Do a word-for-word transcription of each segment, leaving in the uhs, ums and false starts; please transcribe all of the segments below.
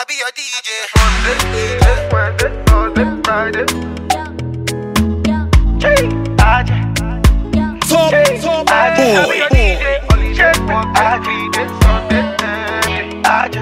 I be your D J. Monday, Wednesday, Thursday, Friday. Aja, Top, top, Aja, I be boy. your D J. Only check one Aja, Sunday, Aja.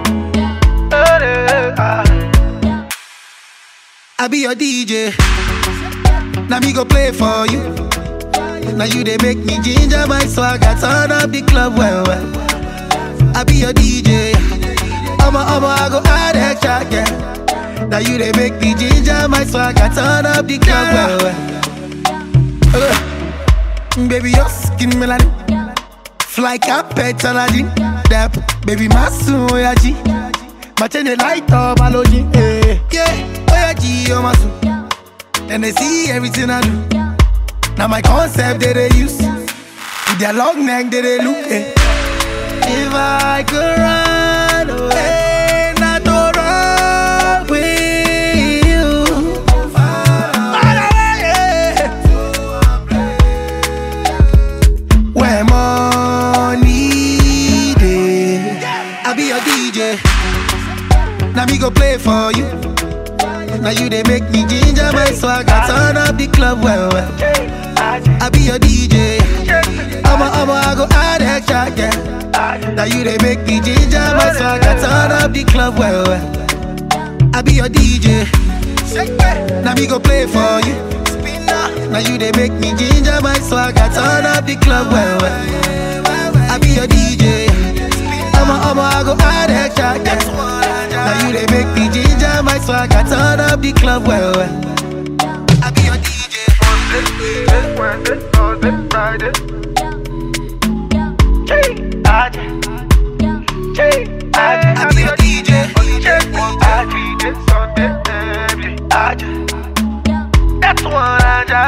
I be your D J. Now me go play for you. Now you they make me ginger my swag. I turn up the club well well. I be your D J. I'ma I'ma I go add extra yeah. Now you they make me ginger my swag. I turn up the club well well. Uh, baby your skin melanin, fly carpet Aladdin. That baby my soon ya G. My chain the light up Aloji. Eh yeah, oh ya G oh my soon. Then they see everything I do. Now my concept that they use, with their long neck that they look eh. If I could run away, not to run with you. Run away. Where money day, I be your D J. Now me go play for you. Now you they make me ginger my swag. I turn up the club well well. I be your D J. I'ma I'ma I go add extra yeah. Now you they make me ginger my swag. I turn up the club well well. I be your D J. Now me go play for you. Now you they make me ginger my swag. I turn up the club well well. I be your D J. I'ma I'ma I go add extra yeah. Now you they make me ginger my swag. I turn up the club well well. I be your D J. Monday, Wednesday, Thursday, Friday. Aja, Aja, I be your D J. only check one Aja, Sunday, Aja. That's one Aja.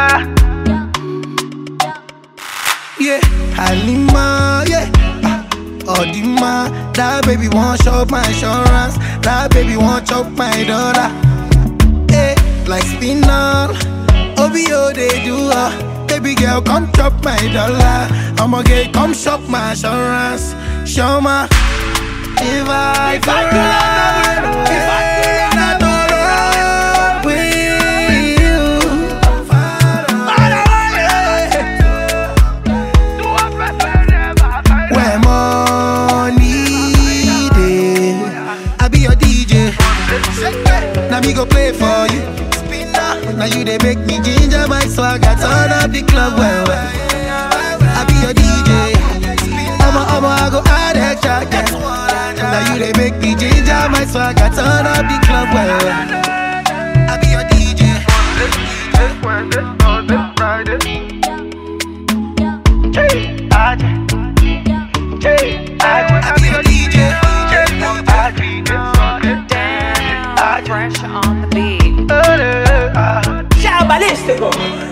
Yeah, Halima, yeah. Oh, the man, that baby won't shop my insurance. That baby won't chop my dollar. Hey, like spinal. O B O they do uh. Baby girl, come chop my dollar. I'ma get, come shop my insurance. Show ma. If I If I could run away, if I could run not run with you. Run away. Do I prefer Where money day, I be your D J. Now me go play for you. Now you they make me ginger my swag. I turn up the club well well. I be your D J. I'ma I'ma I go add extra yeah. Now you they make me ginger my swag. I turn up the club well well. I be your D J. Wednesday, Thursday, Friday. Aja, Aja, I be your D J. Fresh on the beat. Aja. Balístico.